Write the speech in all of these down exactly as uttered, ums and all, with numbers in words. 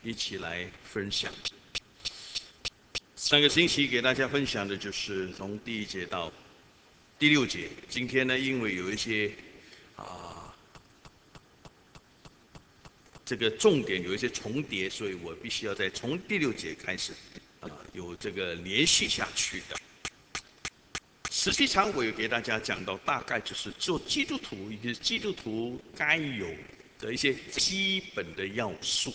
一起来分享。上个星期给大家分享的就是从第一节到第六节。今天呢，因为有一些啊这个重点有一些重叠，所以我必须要再从第六节开始啊有这个连续下去的。实际上，我有给大家讲到，大概就是做基督徒一个基督徒该有的一些基本的要素。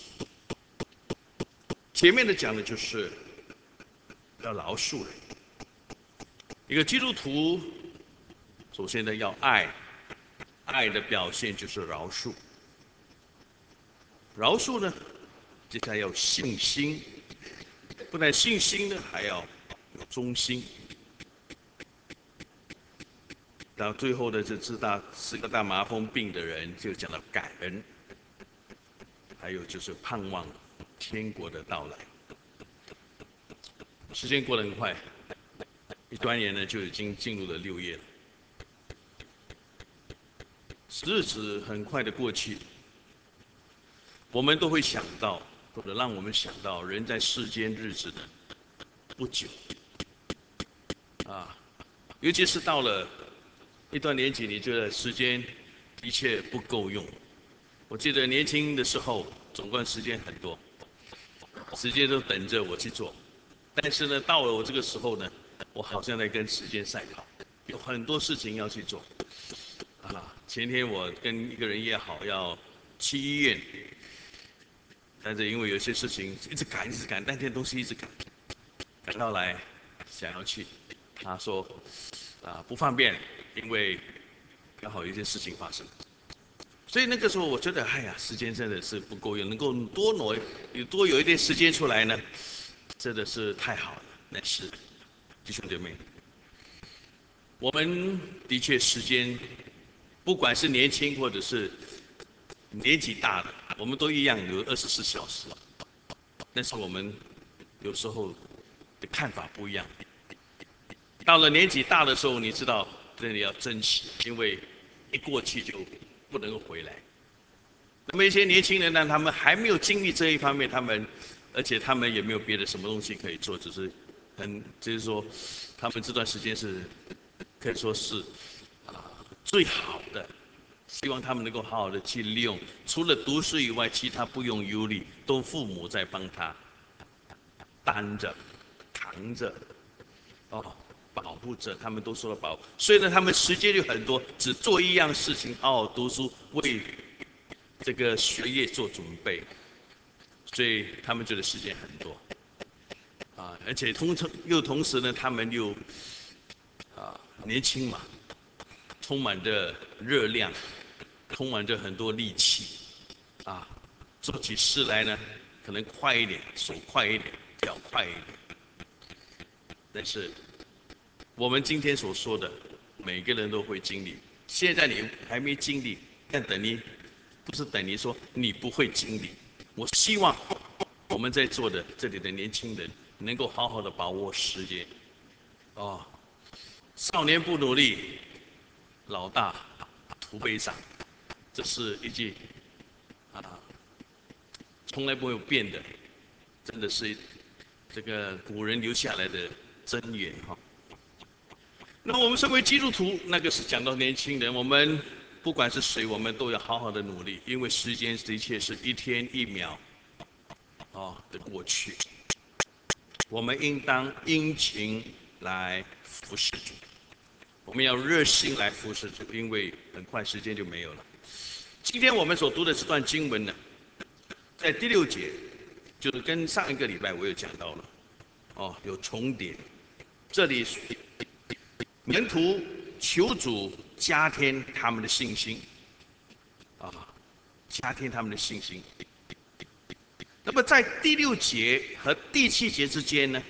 前面的讲的就是要饶恕人。一个基督徒首先呢要爱，爱的表现就是饶恕。饶恕呢，接下来要信心，不但信心呢，还要有忠心。到最后的这四大四个大麻风病的人，就讲到感恩，还有就是盼望天国的到来。时间过得很快，一转眼呢就已经进入了六月了，日子很快的过去，我们都会想到，或者让我们想到，人在世间日子的不久啊，尤其是到了一段年纪，你觉得时间的确不够用。我记得年轻的时候，总共时间很多，时间都等着我去做。但是呢，到了我这个时候呢，我好像在跟时间赛跑，有很多事情要去做。啊，前天我跟一个人约好要去医院，但是因为有些事情一直赶，一直赶，那天东西一直赶，赶到来想要去，他说啊不方便，因为刚好有一件事情发生。所以那个时候我觉得，哎呀，时间真的是不够用，能够多挪有多有一点时间出来呢，真的是太好了。但是弟兄姐妹，我们的确时间，不管是年轻或者是年纪大的，我们都一样有二十四小时，但是我们有时候的看法不一样。到了年纪大的时候，你知道真的要珍惜，因为一过去就不能够回来。那么一些年轻人呢，他们还没有经历这一方面，他们而且他们也没有别的什么东西可以做，只是很就是说，他们这段时间是可以说是啊最好的，希望他们能够好好的去利用。除了读书以外，其他不用忧虑，都父母在帮他担着、扛着，哦，保护着，他们都受了保护。所以呢，他们时间就很多，只做一样事情，好好读书，为这个学业做准备。所以他们觉得时间很多啊，而且同时又同时呢，他们又啊年轻嘛，充满着热量，充满着很多力气啊，做起事来呢，可能快一点，手快一点，脚快一点。但是我们今天所说的，每个人都会经历。现在你还没经历，但等于不是等于说你不会经历。我希望我们在座的这里的年轻人能够好好的把握时间。哦，少年不努力，老大徒悲伤，这是一句啊从来不会变的，真的是这个古人留下来的真言哈。那我们身为基督徒，那个是讲到年轻人，我们不管是谁，我们都要好好的努力，因为时间的确是一天一秒啊的过去，我们应当殷勤来服侍主，我们要热心来服侍主，因为很快时间就没有了。今天我们所读的这段经文呢，在第六节，就是跟上一个礼拜我有讲到了，哦，有重叠。这里门徒求主加添他们的信心，啊，加添他们的信心。那么在第六节和第七节之间呢，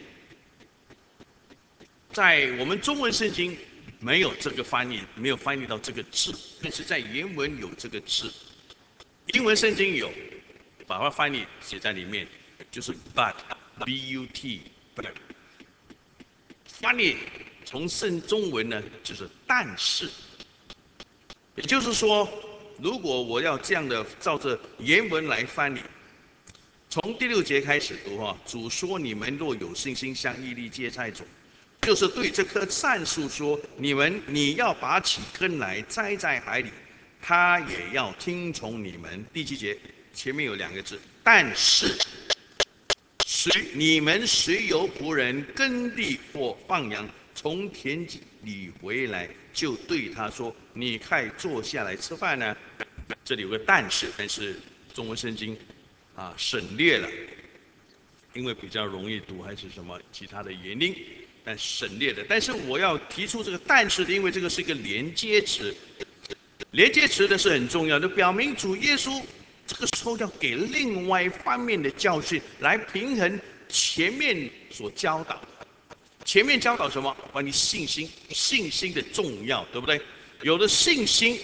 在我们中文圣经没有这个翻译，没有翻译到这个字，但是在原文有这个字，英文圣经有，把它翻译写在里面，就是 but，b u t，but，翻译从圣中文呢就是但是，也就是说，如果我要这样的照着原文来翻译， 从第六节开始读哈，主说：“你们若有信心，像一粒芥菜种，就是对这棵善树说：你们你要拔起根来栽在海里，它也要听从你们。”第七节前面有两个字，但是谁你们谁有仆人耕地或放羊，从田里回来，就对他说：“你快坐下来吃饭呢？”这里有个但是，但是中文圣经啊省略了，因为比较容易读，还是什么其他的原因，但省略的。但是我要提出这个但是的，因为这个是一个连接词，连接词的是很重要的，表明主耶稣这个时候要给另外一方面的教训，来平衡前面所教导的。前面教导什么？关于信心，信心的重要，对不对？有了信心，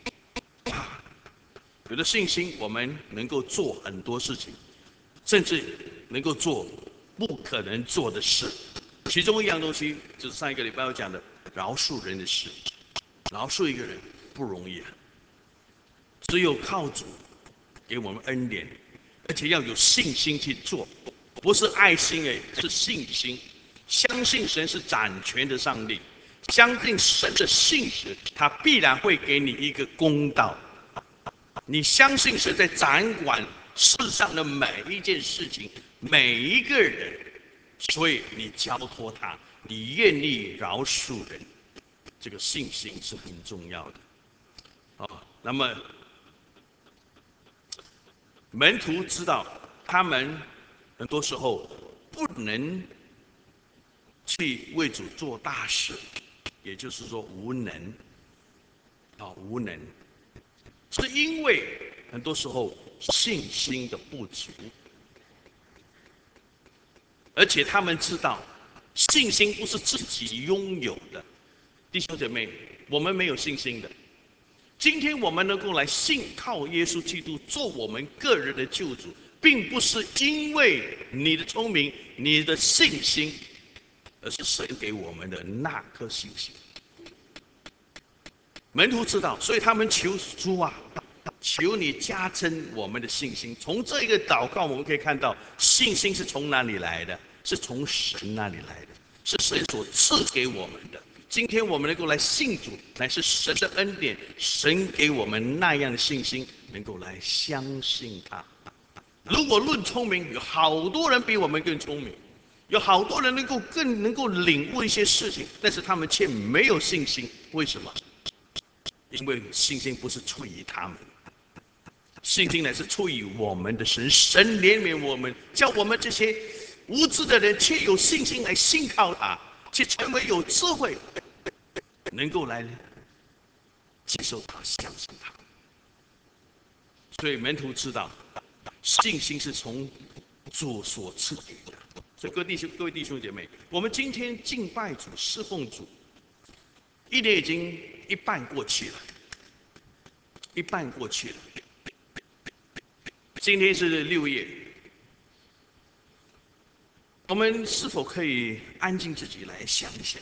有了信心，我们能够做很多事情，甚至能够做不可能做的事。其中一样东西就是上一个礼拜我讲的饶恕人的事。饶恕一个人不容易啊，只有靠主给我们恩典，而且要有信心去做，不是爱心哎，是信心。相信神是掌权的上帝，相信神的信实，他必然会给你一个公道。你相信神在掌管世上的每一件事情，每一个人，所以你交托他，你愿意饶恕人，这个信心是很重要的。好，那么门徒知道，他们很多时候不能去为主做大事，也就是说无能啊，无能，是因为很多时候信心的不足，而且他们知道信心不是自己拥有的。弟兄姐妹，我们没有信心的。今天我们能够来信靠耶稣基督做我们个人的救主，并不是因为你的聪明、你的信心，而是神给我们的那颗信心。门徒知道，所以他们求主啊，求你加增我们的信心。从这一个祷告，我们可以看到，信心是从哪里来的？是从神那里来的，是神所赐给我们的。今天我们能够来信主，乃是神的恩典，神给我们那样的信心，能够来相信他。如果论聪明，有好多人比我们更聪明，有好多人能够更能够领悟一些事情，但是他们却没有信心。为什么？因为信心不是出于他们，信心乃是出于我们的神。神怜悯我们，叫我们这些无知的人，却有信心来信靠他，却成为有智慧，能够来接受他、相信他。所以门徒知道，信心是从主所赐给的。所以各位弟兄、各位弟兄姐妹，我们今天敬拜主、侍奉主，一年已经一半过去了，一半过去了。今天是六月，我们是否可以安静自己来想一想？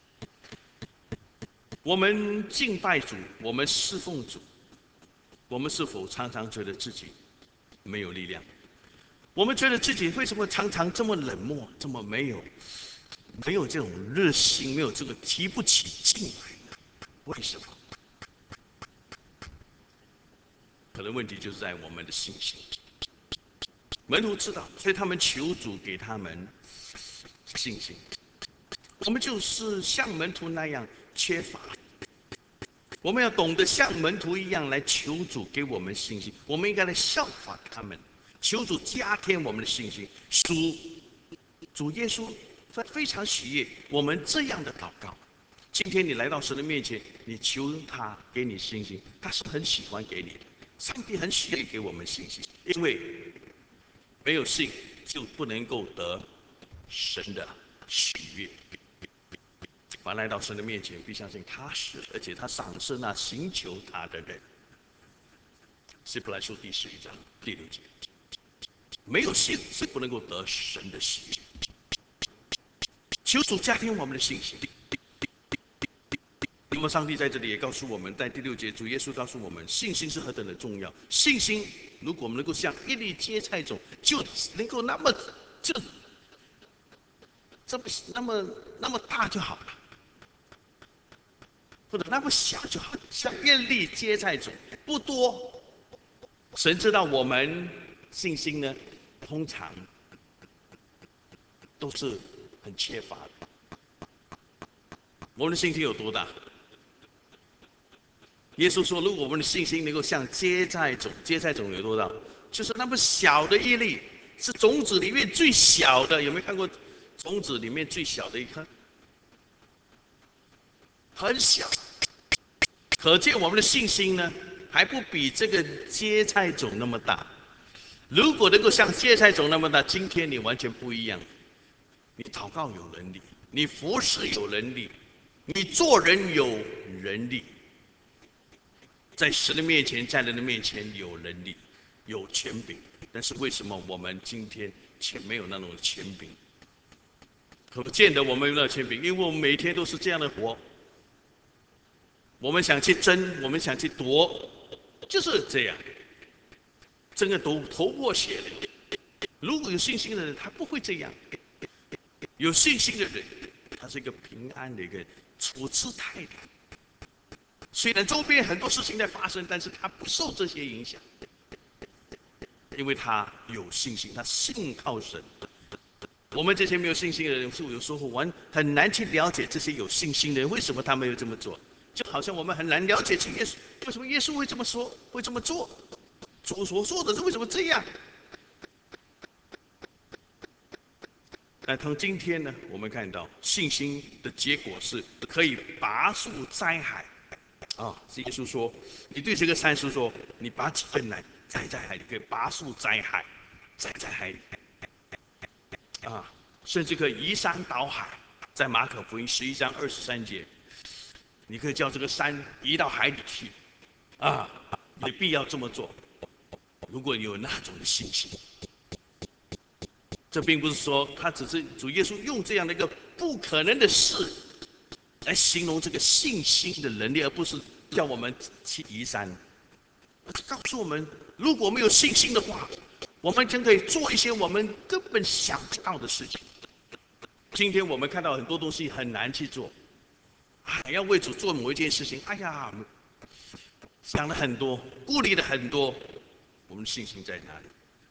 我们敬拜主，我们侍奉主，我们是否常常觉得自己没有力量？我们觉得自己为什么常常这么冷漠，这么没有没有这种热心，没有这个提不起劲来呢？为什么？可能问题就是在我们的信心。门徒知道，所以他们求主给他们信心。我们就是像门徒那样缺乏，我们要懂得像门徒一样来求主给我们信心。我们应该来效法他们，求主加添我们的信心。主主耶稣他非常喜悦我们这样的祷告。今天你来到神的面前，你求他给你信心，他是很喜欢给你的。上帝很喜悦给我们信心，因为没有信就不能够得神的喜悦。凡来到神的面前，必相信他是，而且他赏赐那寻求他的人。希伯来书第十一章第六节，没有信是不能够得神的喜悦。求主加添我们的信心。 那么上帝在这里也告诉我们，在第六节，主耶稣告诉我们，信心是何等的重要。信心，如果我们能够像一粒芥菜种，就能够那么就这么那么那么大就好了，或者那么小就好了，像一粒芥菜种，不多。神知道我们信心呢，通常都是很缺乏的。我们的信心有多大？耶稣说：“如果我们的信心能够像芥菜种，芥菜种有多大？就是那么小的一粒，是种子里面最小的。有没有看过种子里面最小的一颗？很小。可见我们的信心呢，还不比这个芥菜种那么大。如果能够像芥菜种那么大，今天你完全不一样。你祷告有能力，你服侍有能力，你做人有能力。”在神的面前，在人的面前有能力，有权柄，但是为什么我们今天却没有那种权柄？可见得我们有那权柄，因为我们每天都是这样的活。我们想去争，我们想去夺，就是这样，争个头头破血流。如果有信心的人，他不会这样。有信心的人，他是一个平安的一个处之泰然。虽然周边很多事情在发生，但是他不受这些影响，因为他有信心，他信靠神。我们这些没有信心的人，是有时候我们很难去了解这些有信心的人为什么他们要这么做。就好像我们很难了解这耶稣为什么耶稣会这么说，会这么做，主所说的是为什么这样。但从今天呢，我们看到信心的结果是可以拔树栽海。啊，耶稣说：“你对这个山树说，你把几根来栽在海里，可以拔树栽海，栽在海里。啊，甚至可以移山倒海。在马可福音十一章二十三节，你可以叫这个山移到海里去。啊，没必要这么做。如果有那种的信心，这并不是说他只是主耶稣用这样的一个不可能的事。”来形容这个信心的能力，而不是叫我们去移山。告诉我们，如果没有信心的话，我们将可以做一些我们根本想不到的事情。今天我们看到很多东西很难去做，还要为主做某一件事情，哎呀，想了很多，顾虑了很多，我们的信心在哪里？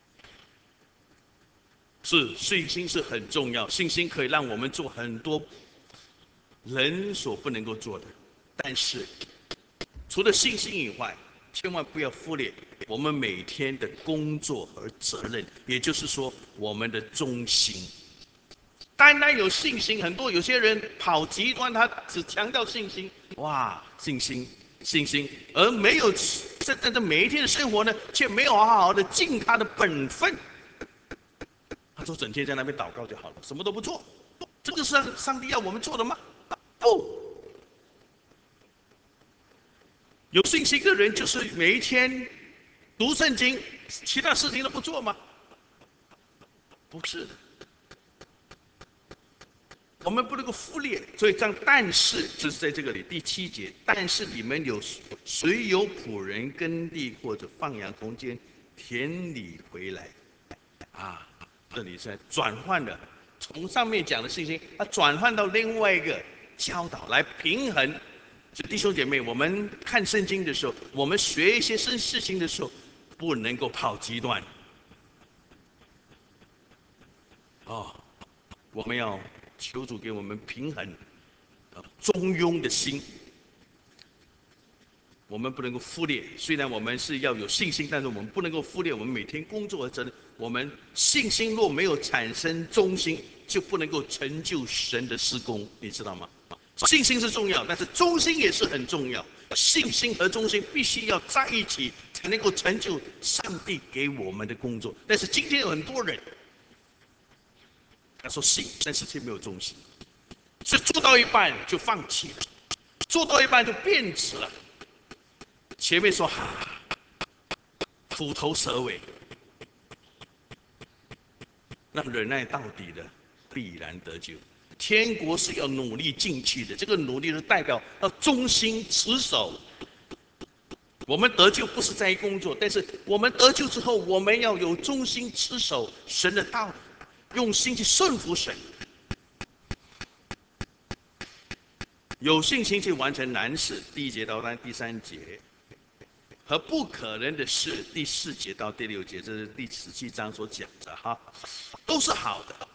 是信心是很重要，信心可以让我们做很多人所不能够做的，但是除了信心以外，千万不要忽略我们每天的工作和责任，也就是说，我们的忠心。单单有信心，很多有些人跑极端，他只强调信心，哇，信心，信心，而没有在在这每一天的生活呢，却没有好好的尽他的本分。他说整天在那边祷告就好了，什么都不做，这个是上帝要我们做的吗？不，有信心的人就是每一天读圣经，其他事情都不做吗？不是的，我们不能够忽略。所以这样，但是这是在这个里第七节，但是你们有谁有仆人耕地或者放羊从间田里回来？啊，这里是转换的，从上面讲的信心，它转换到另外一个教导来平衡。弟兄姐妹，我们看圣经的时候，我们学一些事事情的时候，不能够跑极端。哦，我们要求主给我们平衡、中庸的心。我们不能够忽略，虽然我们是要有信心，但是我们不能够忽略我们每天工作的责任。我们信心若没有产生忠心，就不能够成就神的施工，你知道吗？信心是重要，但是忠心也是很重要。信心和忠心必须要在一起，才能够成就上帝给我们的工作。但是今天有很多人，他说信，但是却没有忠心，是做到一半就放弃了，做到一半就变质了。前面说虎头蛇尾，那忍耐到底的必然得救。 天国是要努力进去的，这个努力是代表要忠心持守。我们得救不是在于工作，但是我们得救之后，我们要有忠心持守神的道理，用心去顺服神，有信心去完成难事。第一节到第三节，和不可能的事，第四节到第六节，这是第十七章所讲的哈，都是好的。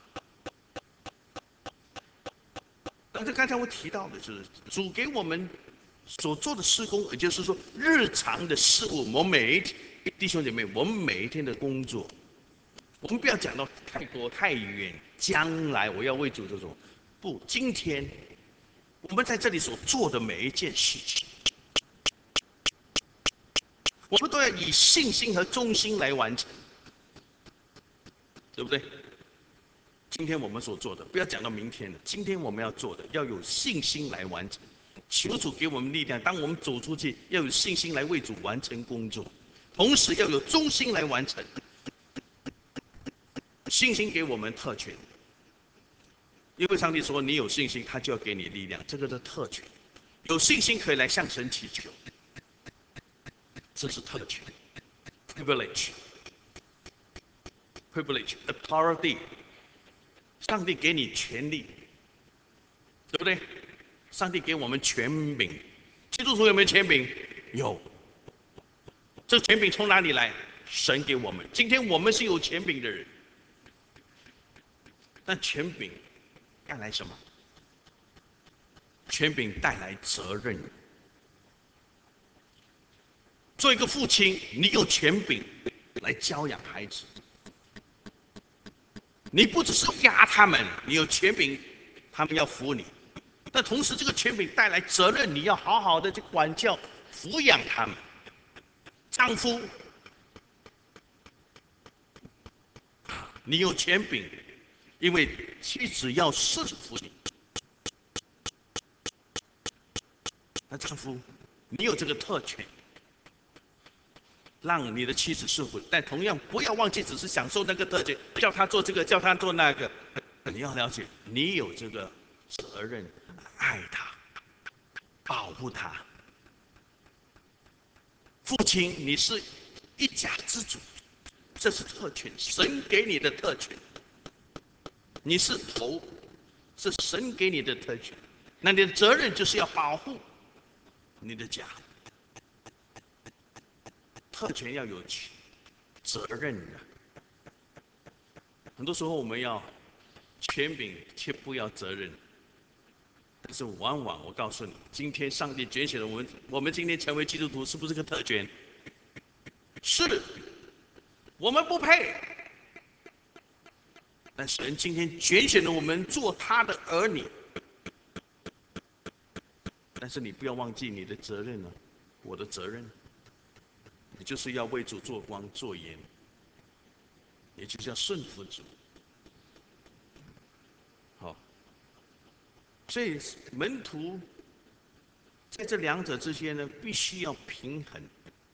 但是刚才我提到的就是主给我们所做的事工，也就是说日常的事物，我们每一天弟兄姐妹，我们每一天的工作，我们不要讲到太多太远，将来我要为主这种，不，今天我们在这里所做的每一件事情，我们都要以信心和忠心来完成，对不对？今天我们所做的，不要讲到明天了。今天我们要做的，要有信心来完成。求主给我们力量，当我们走出去，要有信心来为主完成工作，同时要有忠心来完成。信心给我们特权，因为上帝说你有信心，他就要给你力量，这个是特权。有信心可以来向神祈求，这是特权 ，privilege，privilege，authority。上帝给你权利，对不对？上帝给我们权柄，基督徒有没有权柄？有。这权柄从哪里来？神给我们。今天我们是有权柄的人，但权柄带来什么？权柄带来责任。做一个父亲，你有权柄来教养孩子。你不只是压他们，你有权柄，他们要服你。但同时，这个权柄带来责任，你要好好的去管教、抚养他们。丈夫，你有权柄，因为妻子要顺服你。那丈夫，你有这个特权，让你的妻子顺服，但同样不要忘记，只是享受那个特权，叫他做这个，叫他做那个。你要了解，你有这个责任，爱他，保护他。父亲，你是一家之主，这是特权，神给你的特权。你是头，是神给你的特权，那你的责任就是要保护你的家。特权要有责任的。很多时候我们要权柄，却不要责任。但是往往我告诉你，今天上帝拣选了我们，我们今天成为基督徒，是不是个特权？是，我们不配。但神今天拣选了我们做他的儿女。但是你不要忘记你的责任了，我的责任。你就是要为主做光做盐，也就是要顺服主。好，所以门徒在这两者之间呢，必须要平衡。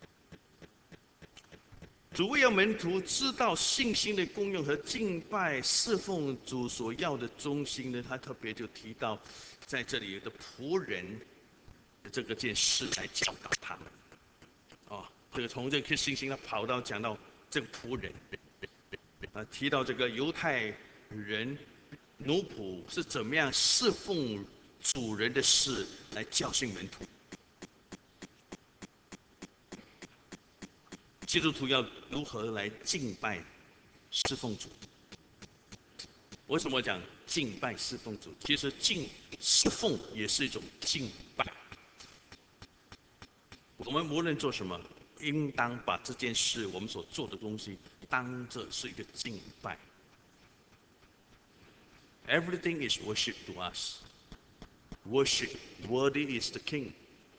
主为要门徒知道信心的功用和敬拜侍奉主所要的忠心呢，他特别就提到，在这里有个仆人的这个件事来教导他们。哦，这个从这个信心，他跑到讲到这个仆人，啊，提到这个犹太人奴仆是怎么样侍奉主人的事来教训门徒。基督徒要如何来敬拜侍奉主？为什么讲敬拜侍奉主？其实敬侍奉也是一种敬拜。我们无论做什么，应当把这件事我们所做的东西当作是一个敬拜。Everything is worship to us. Worship, worthy is the King.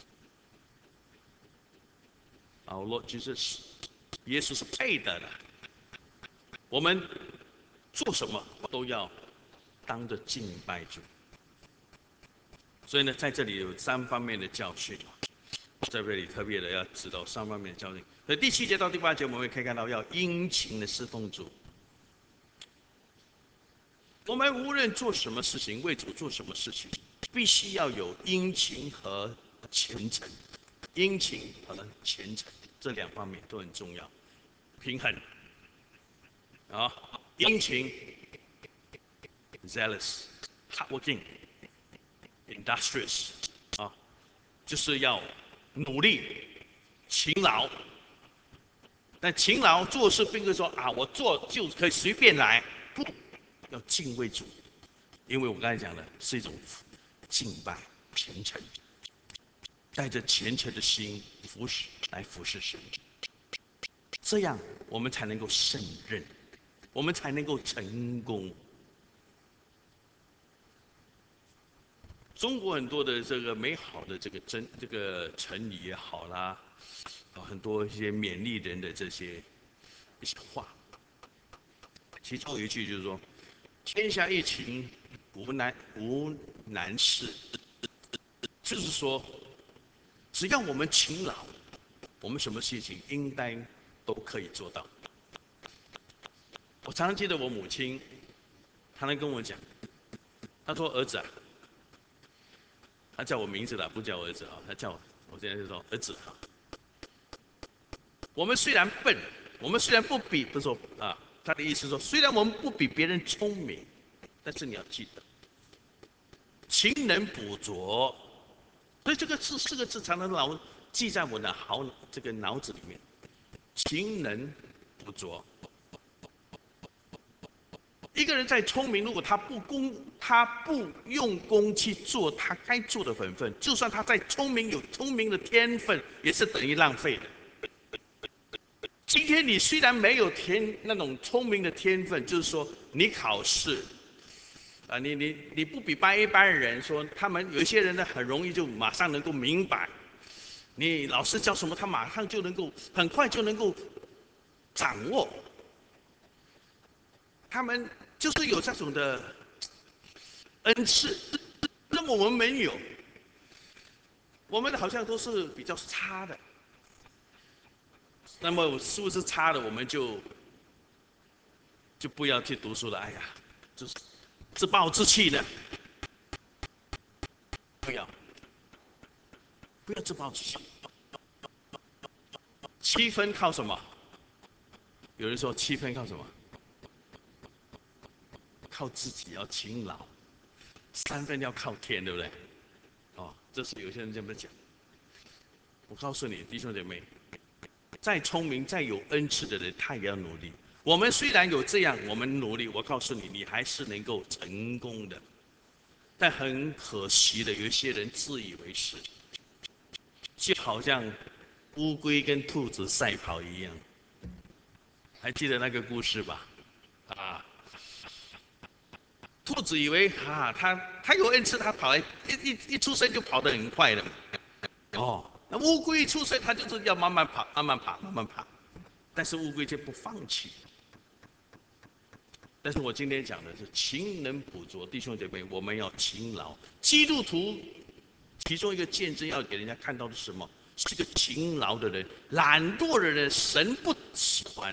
Our Lord Jesus. 耶稣是配得的。我们做什么都要当着敬拜主。所以呢，在这里有三方面的教训。在这里特别的要知道三方面的教训。所以第七节到第八节，我们可以看到要殷勤的侍奉主。 我们无论做什么事情，为主做什么事情，必须要有殷勤和虔诚。殷勤和虔诚这两方面都很重要，平衡啊，殷勤 zealous hardworking industrious 啊，就是要努力勤劳。但勤劳做事并不是说啊，我做就可以随便来，不，要敬畏主，因为我刚才讲的是一种敬拜虔诚，带着虔诚的心服侍来服侍神，这样我们才能够胜任，我们才能够成功。中国很多的这个美好的这个真这个成语也好啦，很多一些勉励人的这些一些话，其中有一句就是说：“天下一情，无难无难事。”就是说，只要我们勤劳，我们什么事情应该都可以做到。我常常记得我母亲，她能跟我讲，她说：“儿子啊。”他叫我名字了，不叫我儿子啊，他叫我，我现在就说儿子啊。我们虽然笨，我们虽然不比，不是说啊，他的意思说，虽然我们不比别人聪明，但是你要记得，勤能补拙。所以这个字四个字常常老记在我的好这个脑子里面，勤能补拙。一个人再聪明，如果他不功，他不用功去做他该做的本分，就算他再聪明，有聪明的天分，也是等于浪费的。今天你虽然没有天那种聪明的天分，就是说你考试，啊，你你你不比班一般人说，他们有一些人呢很容易就马上能够明白，你老师教什么，他马上就能够很快就能够掌握。他们就是有这种的恩赐，那么我们没有，我们好像都是比较差的。那么是不是差的，我们就就不要去读书了？哎呀，就是自暴自弃的，不要，不要自暴自弃。七分靠什么？有人说七分靠什么？靠自己要勤劳，三分要靠天，对不对？哦，这是有些人这么讲。我告诉你，弟兄姐妹，再聪明、再有恩赐的人，他也要努力。我们虽然有这样，我们努力，我告诉你，你还是能够成功的。但很可惜的，有一些人自以为是，就好像乌龟跟兔子赛跑一样。还记得那个故事吧？啊，兔子以为啊，它它有恩赐，它跑一一一出生就跑得很快的。哦，那乌龟一出生，它就是要慢慢跑，慢慢跑，慢慢跑。但是乌龟却不放弃。但是我今天讲的是勤能补拙，弟兄姐妹，我们要勤劳。基督徒其中一个见证要给人家看到的是什么？是个勤劳的人，懒惰的人，神不喜欢。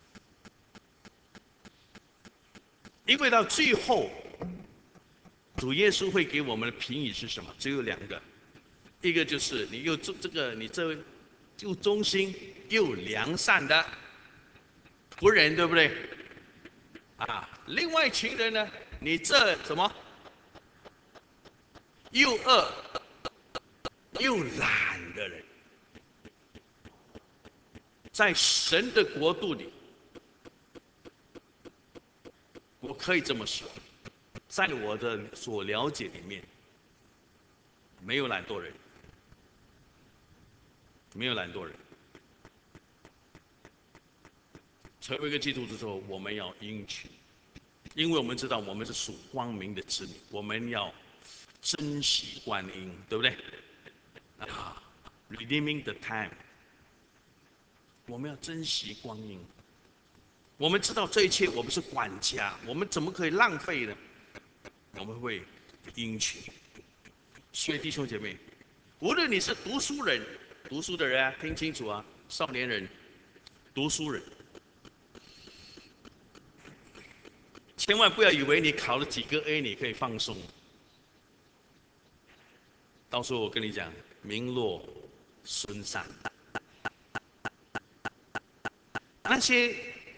因为到最后，主耶稣会给我们的评语是什么？只有两个，一个就是你又这这个你这位又忠心又良善的仆人，对不对？啊，另外一群人呢，你这什么又恶又懒的人，在神的国度里，我可以这么说，在我的所了解里面，没有懒惰人，没有懒惰人。成为一个基督徒之后，我们要殷勤，因为我们知道我们是属光明的子女，我们要珍惜光阴，对不对？啊 ，redeeming the time， 我们要珍惜光阴。我们知道这一切，我们是管家，我们怎么可以浪费呢？我们会殷勤。所以弟兄姐妹，无论你是读书人，读书的人啊，听清楚啊，少年人，读书人。 千万不要以为你考了几个 A 你可以放松，到时候我跟你讲，名落孙山。那些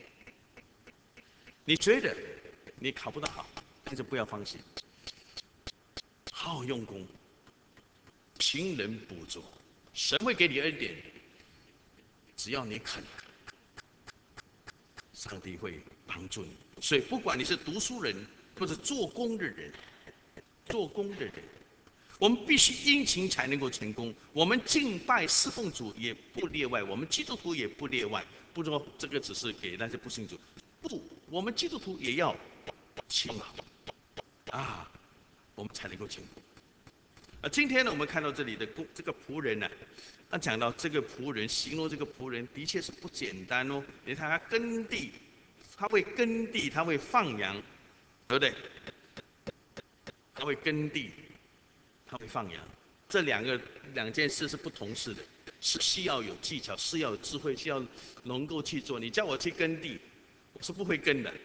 你觉得你考不到好，但是不要放弃，好好用功，勤能补拙，神会给你恩典，只要你肯，上帝会帮助你。所以，不管你是读书人或者做工的人，做工的人，我们必须殷勤才能够成功。我们敬拜侍奉主也不例外，我们基督徒也不例外。不说这个只是给那些不信主，不，我们基督徒也要勤劳啊，我们才能够成功。啊，今天呢，我们看到这里的这个仆人呢、啊，他讲到这个仆人，形容这个仆人的确是不简单哦。你看他耕地，他会耕地，他会放羊，对不对？他会耕地，他会放羊，这两个两件事是不同事的，是需要有技巧，是要有智慧，需要能够去做。你叫我去耕地，我是不会耕的。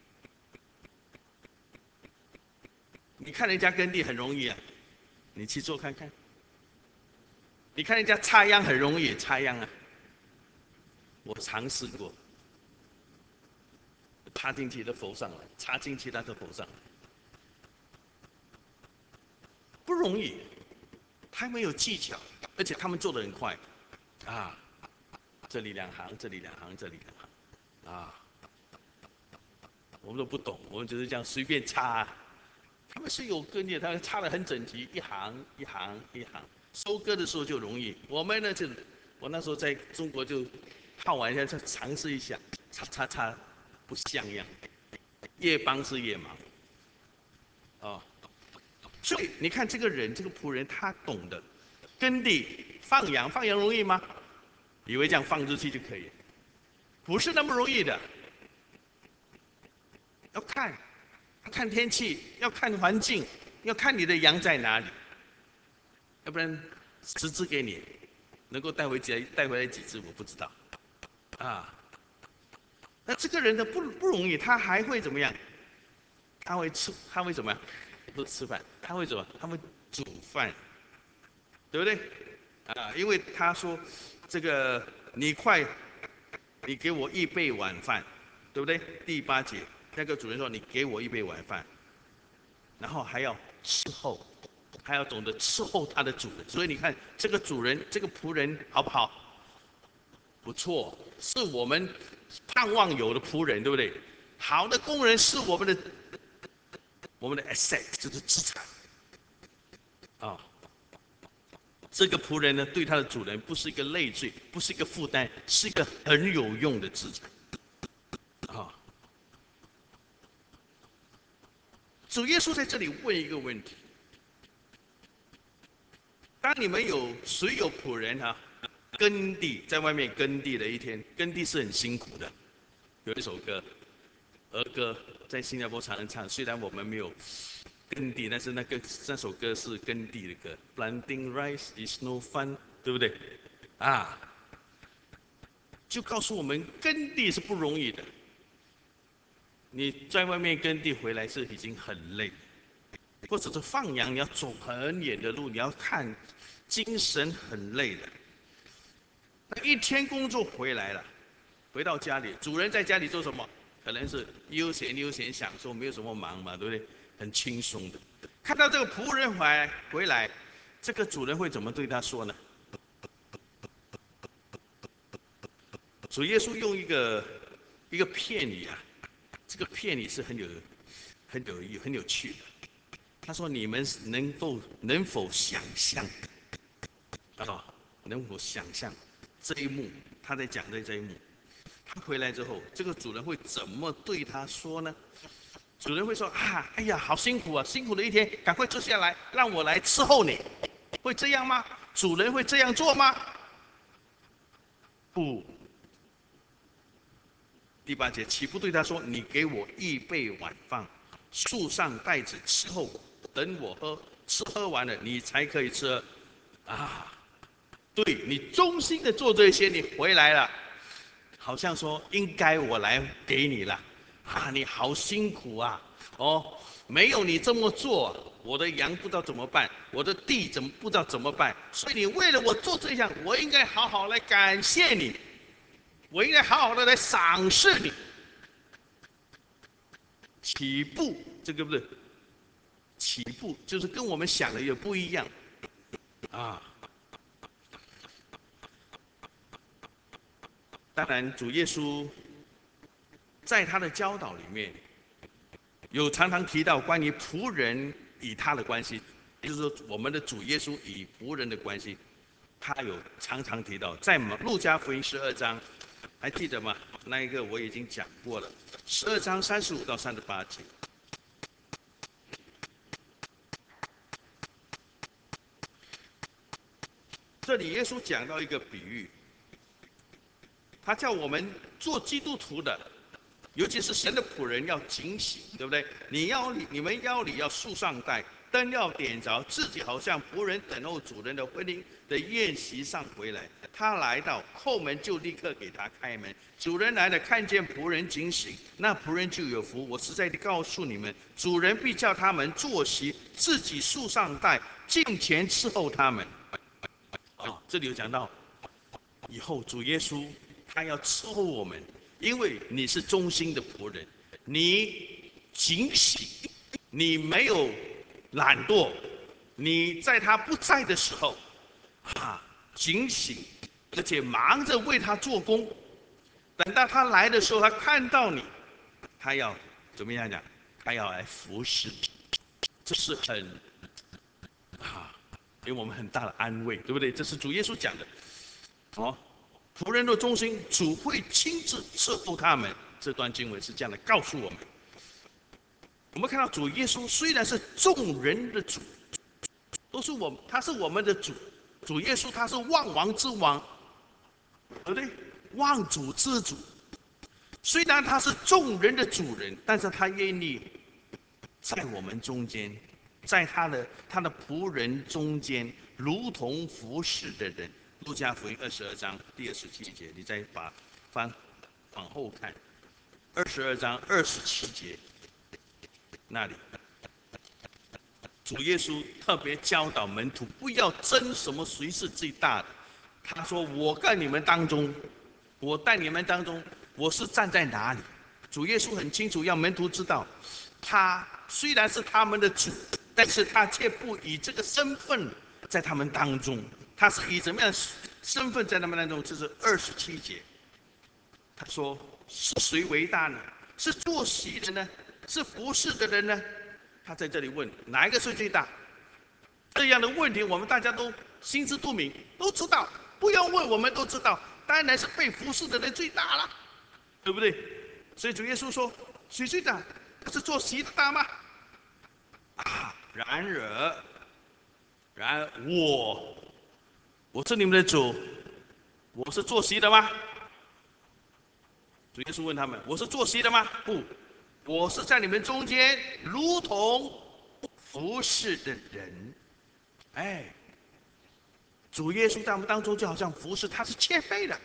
你看人家耕地很容易啊，你去做看看。你看人家插秧很容易，插秧啊，我尝试过，插进去的头上了，插进去他的头上，不容易，他们有技巧，而且他们做的很快，啊，这里两行，这里两行，这里两行，啊，我们都不懂，我们只是这样随便插。他们是有根的，他们插得很整齐，一行一行一行。收割的时候就容易，我们呢就，我那时候在中国就好玩一下，就尝试一下，插插插，不像样，越帮是越忙，哦。所以你看这个人，这个仆人，他懂得耕地放羊，放羊容易吗？以为这样放出去就可以，不是那么容易的，要看。要看天气，要看环境，要看你的羊在哪里，要不然十只给你，能够带回家带回来几只我不知道，啊，那这个人呢不不容易，他还会怎么样？他会吃，他会怎么样？不是吃饭，他会怎么？他会煮饭，对不对？啊，因为他说这个你快，你给我一备晚饭，对不对？第八节，那个主人说你给我一杯晚饭。然后还要伺候，还要懂得伺候他的主人。所以你看，这个主人，这个仆人好不好？不错，是我们盼望有的仆人，对不对？好的工人是我们的我们的 asset， 就是资产啊。这个仆人呢，对他的主人不是一个累赘，不是一个负担，是一个很有用的资产啊。主耶稣在这里问一个问题。当你们有谁有仆人啊，耕地在外面耕地的一天，耕地是很辛苦的。有一首歌，儿歌在新加坡常人唱，虽然我们没有耕地，但是那个那首歌是耕地的歌。Planting rice is no fun， 对不对？啊，就告诉我们耕地是不容易的。你在外面耕地回来是已经很累，或者是放羊，你要走很远的路，你要看，精神很累的。那一天工作回来了，回到家里，主人在家里做什么？可能是悠闲悠闲享受，没有什么忙嘛，对不对？很轻松的。看到这个仆人回来，回来，这个主人会怎么对他说呢？主耶稣用一个一个片语啊，这个片语是很有很有意很有趣的。他说：你们能否能否想象啊？能否想象这一幕？他在讲的这一幕。他回来之后，这个主人会怎么对他说呢？主人会说：啊，哎呀，好辛苦啊，辛苦的一天，赶快坐下来，让我来伺候你。会这样吗？主人会这样做吗？不。第八节，岂不对他说：你给我预备晚饭，束上带子伺候我，等我喝，吃喝完了，你才可以吃。啊，对你忠心的做这些，你回来了，好像说应该我来给你了。 啊，你好辛苦啊！哦，没有你这么做，我的羊不知道怎么办，我的地怎么不知道怎么办？所以你为了我做这样，我应该好好来感谢你，我应该好好的来赏识你。起步，这个不是起步，就是跟我们想的也不一样啊。当然，主耶稣在他的教导里面，有常常提到关于仆人与他的关系，就是说我们的主耶稣与仆人的关系，他有常常提到，在路加福音十二章，还记得吗？那一个我已经讲过了，十二章三十五到三十八节。这里耶稣讲到一个比喻，他叫我们做基督徒的，尤其是神的仆人要警醒，对不对？你腰里，你们腰里要束上带，灯要点着，自己好像仆人等候主人的婚礼的宴席上回来。他来到叩门，就立刻给他开门。主人来了，看见仆人警醒，那仆人就有福。我实在的告诉你们，主人必叫他们坐席，自己束上带，进前伺候他们。啊，这里有讲到，以后主耶稣他要伺候我们，因为你是忠心的仆人，你警醒，你没有懒惰，你在他不在的时候，啊，警醒，而且忙着为他做工。等到他来的时候，他看到你，他要怎么样讲？他要来服侍，这是很啊，给我们很大的安慰，对不对？这是主耶稣讲的。哦，仆人的忠心，主会亲自伺候他们。这段经文是这样的告诉我们。我们看到主耶稣虽然是众人的主，都是我，他是我们的主。主耶稣他是万王之王，对不对？万主之主。虽然他是众人的主人，但是他愿意在我们中间，在他的他的仆人中间，如同服侍的人。路加福音二十二章第二十七节，你再把翻往后看，二十二章二十七节那里，主耶稣特别教导门徒不要争什么谁是最大的。他说：“我在你们当中，我在你们当中，我是站在哪里？”主耶稣很清楚，要门徒知道，他虽然是他们的主，但是他却不以这个身份在他们当中。他是以怎么样的身份在他们当中？这是二十七节。他说：“是谁为大呢？是坐席的呢？是服侍的人呢？”他在这里问哪一个是最大？这样的问题我们大家都心知肚明，都知道。不用问，我们都知道，当然是被服侍的人最大了，对不对？所以主耶稣说：“谁最大？不是坐席的大吗？”啊，然而，然而我。我是你们的主，我是坐席的吗？主耶稣问他们：“我是坐席的吗？”不，我是在你们中间，如同服侍的人。哎，主耶稣在我们当中就好像服侍，他是谦卑的。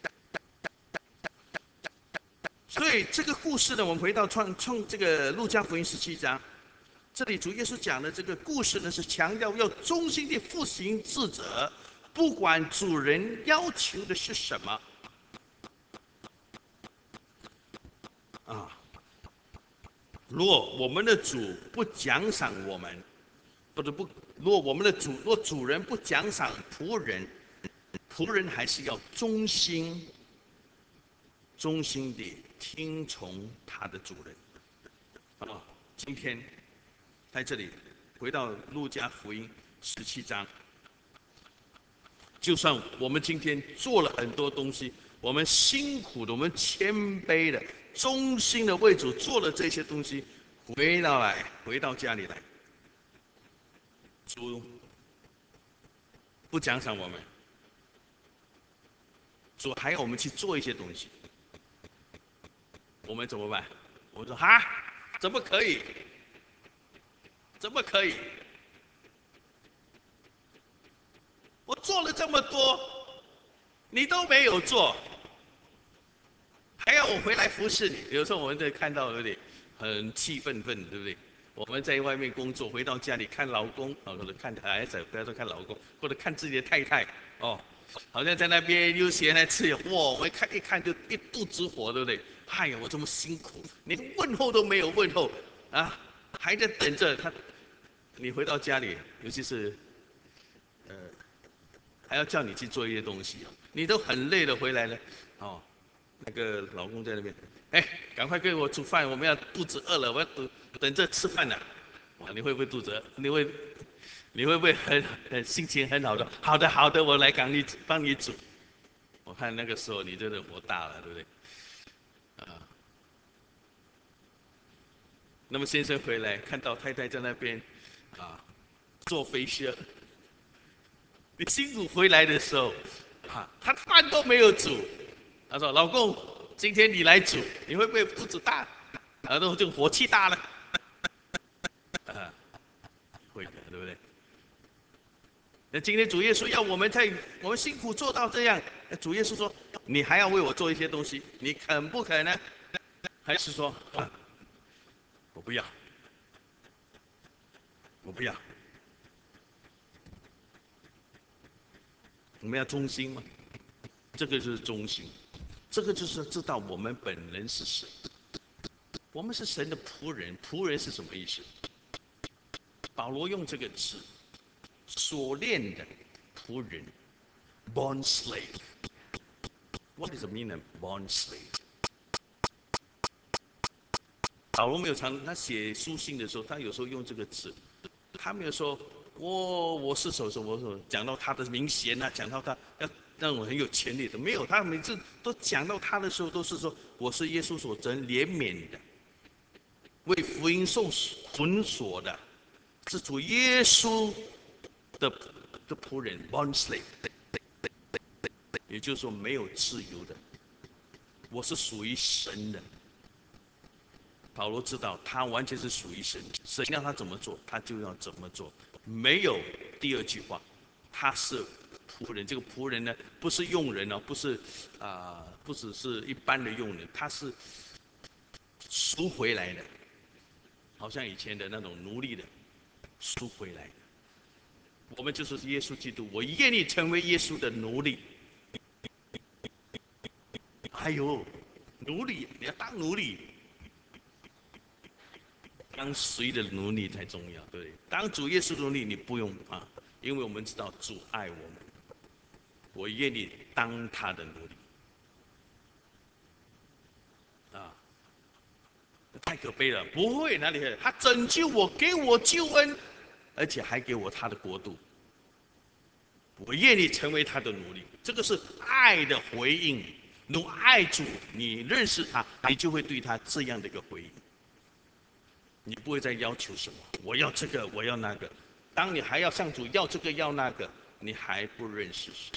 所以这个故事呢，我们回到创创这个路加福音十七章，这里主耶稣讲的这个故事呢，是强调要忠心地服行职责。不管主人要求的是什么，啊，如果我们的主不奖赏我们，或者不，如果我们的主，若主人不奖赏仆人，仆人还是要忠心、忠心地听从他的主人。啊，今天在这里回到路加福音十七章。就算我们今天做了很多东西，我们辛苦的，我们谦卑的、忠心的为主做了这些东西，回到来，回到家里来，主不奖赏我们，主还要我们去做一些东西，我们怎么办？我们说哈，怎么可以？怎么可以？我做了这么多，你都没有做， 还要我回来服侍你。有时候我们在看到有点很气愤愤，对不对？我们在外面工作，回到家里看老公，或者看孩子，不要说看老公，或者看自己的太太，哦，好像在那边悠闲来吃，哇，我一看一看就一肚子火，对不对？哎呀，我这么辛苦，连问候都没有问候啊，还在等着他。你回到家里，尤其是呃，还要叫你去做一些东西，你都很累了回来了，哦，那个老公在那边，哎，赶快给我煮饭，我们要肚子饿了，我要等等着吃饭呢。哇，你会不会肚子饿？你会你会不会很很心情很好的？好的好的，我来赶你帮你煮。我看那个时候你真的火大了，对不对？啊，那么先生回来看到太太在那边啊做飞靴，你辛苦回来的时候，啊，他饭都没有煮，他说：“老公，今天你来煮，你会不会肚子大？”然后就火气大了，啊，会的，对不对？那今天主耶稣要我们在我们辛苦做到这样，主耶稣说：“你还要为我做一些东西，你肯不肯呢？”还是说，啊，我不要，我不要，我们要忠心吗？这个就是忠心，这个就是知道我们本人是谁。我们是神的仆人，仆人是什么意思？保罗用这个词，锁链的仆人 （bond slave）。What is the meaning of bond slave？保罗没有常，他写书信的时候，他有时候用这个词，他没有说我我是什么什么什么，讲到他的名衔啊，讲到他要那种很有权利的，没有，他每次都讲到他的时候，都是说我是耶稣所真怜悯的，为福音受捆锁的，是主耶稣的的仆人 （bond slave），也就是说没有自由的，我是属于神的。保罗知道他完全是属于神，神让他怎么做，他就要怎么做，没有第二句话。他是仆人，这个仆人呢，不是佣人哦，不是啊、呃不只是一般的佣人，他是赎回来的，好像以前的那种奴隶的赎回来的。我们就是耶稣基督，我愿意成为耶稣的奴隶。哎呦，奴隶，你要当奴隶，当谁的奴隶才重要，对不对？当主耶稣的奴隶，你不用怕，因为我们知道主爱我们，我愿意当他的奴隶啊！太可悲了，不会哪里会？他拯救我，给我救恩，而且还给我他的国度，我愿意成为他的奴隶，这个是爱的回应。你爱主，你认识他，你就会对他这样的一个回应。你不会再要求什么，我要这个，我要那个。当你还要向主要这个要那个，你还不认识神。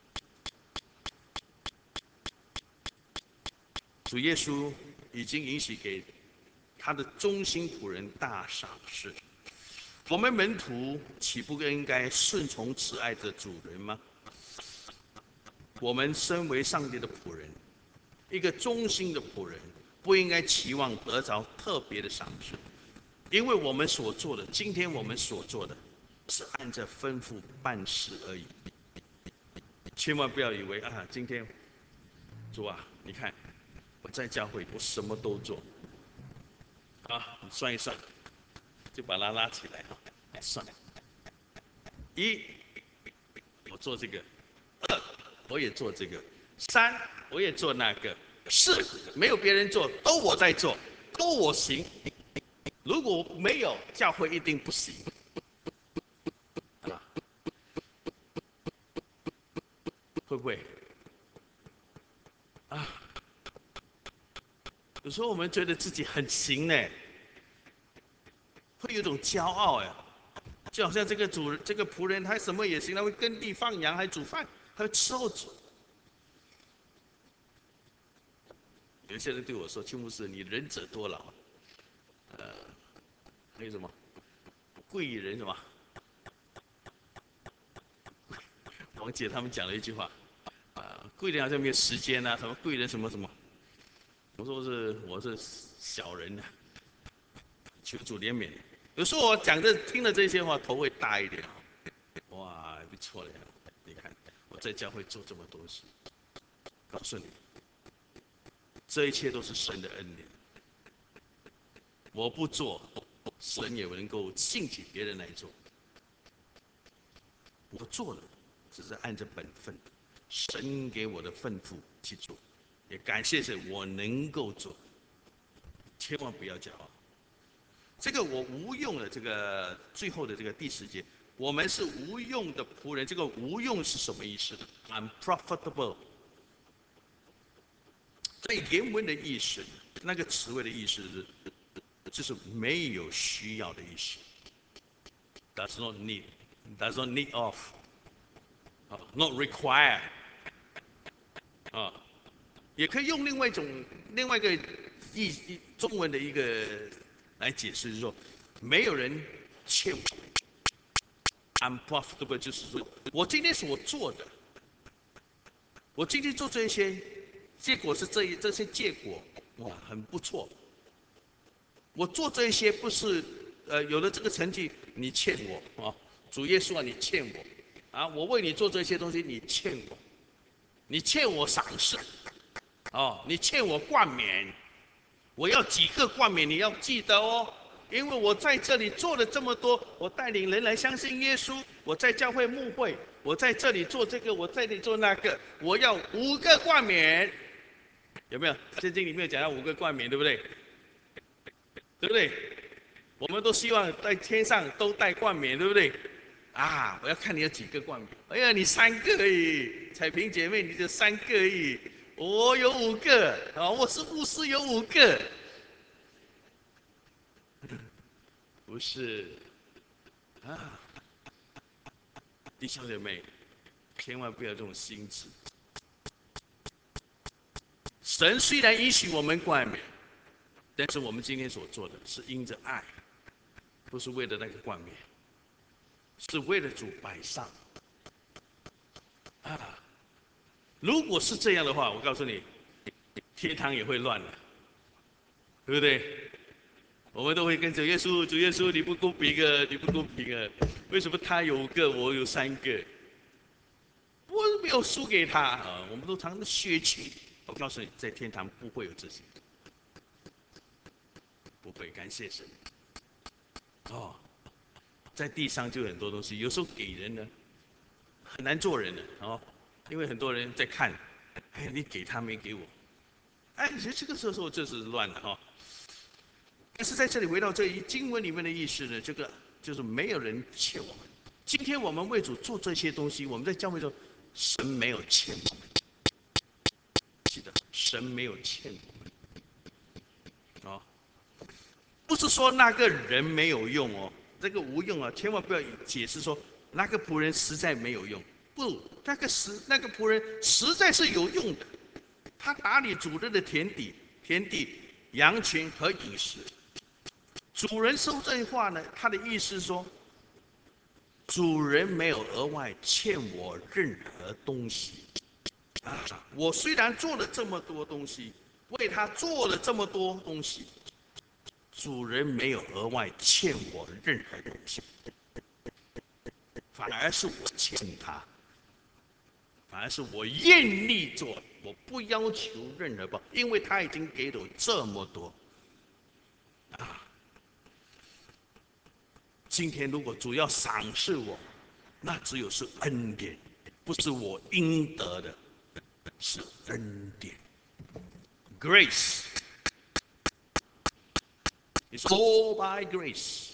主耶稣已经允许给他的忠心仆人大赏赐。我们门徒岂不应该顺从慈爱的主人吗？我们身为上帝的仆人，一个忠心的仆人，不应该期望得着特别的赏赐，因为我们所做的，今天我们所做的，是按照吩咐办事而已。千万不要以为啊，今天主啊，你看我在教会，我什么都做啊，你算一算，就把它拉起来啊，算一，我做这个；二，我也做这个；三，我也做那个；四，没有别人做，都我在做，都我行。如果没有，教会一定不行。啊，会不会？啊，有时候我们觉得自己很行呢，会有一种骄傲哎，就好像这个主人、这个仆人，他什么也行，他会耕地放羊，还煮饭，还会伺候主。有些人对我说：“邱牧师，你仁者多劳。”还有什么贵人什么？王姐他们讲了一句话啊，贵人好像没有时间啊，什么贵人什么什么。 我说是我是小人呐、求主怜悯。有时候我讲这听了这些话，头会大一点。哇，不错了，你看我在教会做这么多事，告诉你，这一切都是神的恩典。我不做，神也能够兴起别人来做。我做了，只是按着本分，神给我的吩咐去做，也感谢神，我能够做。千万不要骄傲。这个我无用的这个最后的这个第十节，我们是无用的仆人。这个无用是什么意思呢 ？unprofitable。在原文的意思，那个词汇的意思是，就是没有需要的意思。Does not need, does not need of， 啊 ，not require， 啊，也可以用另外一种另外一个意中文的一个来解释，就是说，没有人欠我。unprofitable 就是说我今天所做的，我今天做这些，结果是这一这些结果，哇，很不错。我做这些不是，呃，有了这个成绩，你欠我啊，主耶稣啊，你欠我，啊，我为你做这些东西，你欠我，你欠我赏识，哦，你欠我冠冕，我要几个冠冕，你要记得哦。因为我在这里做了这么多，我带领人来相信耶稣，我在教会牧会，我在这里做这个，我在这里做那个，我要五个冠冕，有没有？圣经里面讲到五个冠冕，对不对？对不对？我们都希望在天上都带冠冕，对不对？啊，我要看你有几个冠冕。哎呀，你三个而已，彩萍姐妹，你就三个而已。我有五个，啊，我是牧师，有五个。不是啊，弟兄姐妹，千万不要这种心智。神虽然允许我们冠冕，但是我们今天所做的是因着爱，不是为了那个冠冕，是为了主摆上。啊，如果是这样的话，我告诉你，天堂也会乱的，对不对？我们都会跟主耶稣，主耶稣你不公平啊，你不公平啊！为什么他有五个，我有三个？我没有输给他啊！我们都常常血气。我告诉你，在天堂不会有这些，不会。感谢神。哦，在地上就有很多东西，有时候给人呢很难做人的哦，因为很多人在看，哎，你给他没给我，哎，其实这个时候就是乱了哈、哦。但是在这里回到这一经文里面的意思呢，这个就是没有人欠我们。今天我们为主做这些东西，我们在教会中，神没有欠我们，记得神没有欠我们啊、哦，不是说那个人没有用哦，这个无用啊，千万不要解释说那个仆人实在没有用，不，那个实那个仆人实在是有用的，他打理主人的田地、田地、羊群和饮食。主人说这句话呢，他的意思是说，主人没有额外欠我任何东西啊。我虽然做了这么多东西，为他做了这么多东西，主人没有额外欠我任何东西，反而是我欠他，反而是我愿意做，我不要求任何报，因为他已经给了我这么多啊。今天如果主要赏识我，那只有是恩典，不是我应得的，是恩典。Grace is all by grace，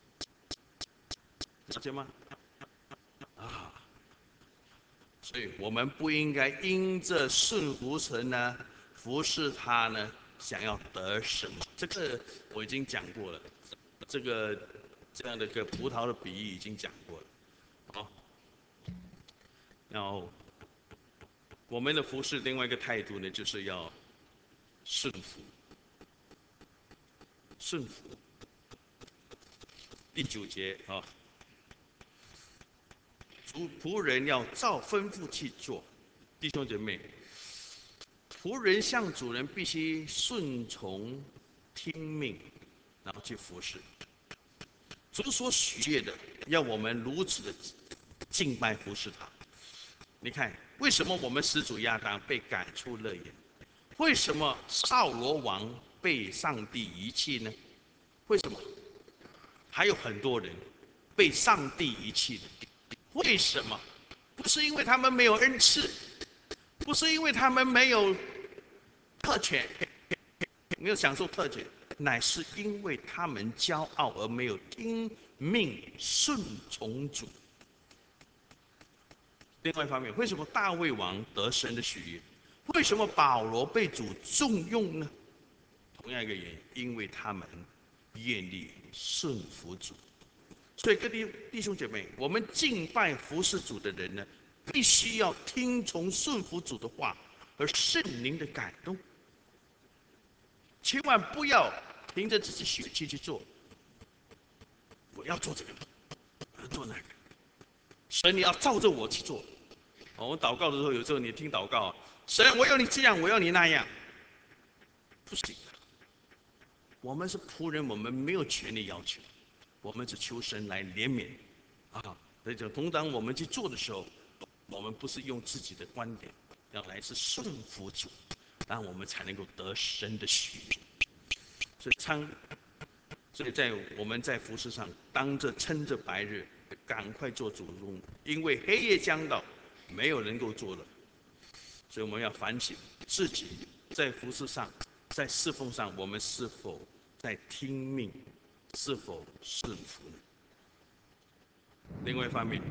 了解吗？啊，所以我们不应该因着顺服神呢，服侍他呢，想要得什么。这个我已经讲过了，这个这样的一个葡萄的比喻已经讲过了。好，然后我们的服侍另外一个态度呢，就是要顺服，顺服。第九节啊，主仆人要照吩咐去做。弟兄姐妹， 仆人向主人必须顺从、听命，然后去服侍。主所许悦的，要我们如此的敬拜服侍他。你看，为什么我们始祖亚当被赶出乐园？为什么扫罗王被上帝遗弃呢？为什么？还有很多人被上帝遗弃的，为什么？不是因为他们没有恩赐，不是因为他们没有特权，没有享受特权，乃是因为他们骄傲而没有听命顺从主。另外一方面，为什么大卫王得神的许悦？为什么保罗被主重用呢？同样一个原因，因为他们愿意顺服主。所以各位弟兄姐妹，我们敬拜服侍主的人呢，必须要听从顺服主的话和圣灵的感动，千万不要凭着自己血气去做。我要做这个，我要做那个，神你要照着我去做。我们祷告的时候，有时候你听祷告，神我要你这样，我要你那样，不行的。我们是仆人，我们没有权利要求，我们只求神来怜悯啊。所以就同当我们去做的时候，我们不是用自己的观点，要来是顺服主，让我们才能够得神的许悦。所以参，所以在我们在服事上，当着趁着白日，赶快做主工，因为黑夜将到，没有人够做了。所以我们要反省自己在服事上，在侍奉上，我们是否在听命，是否顺服呢？另外一方面，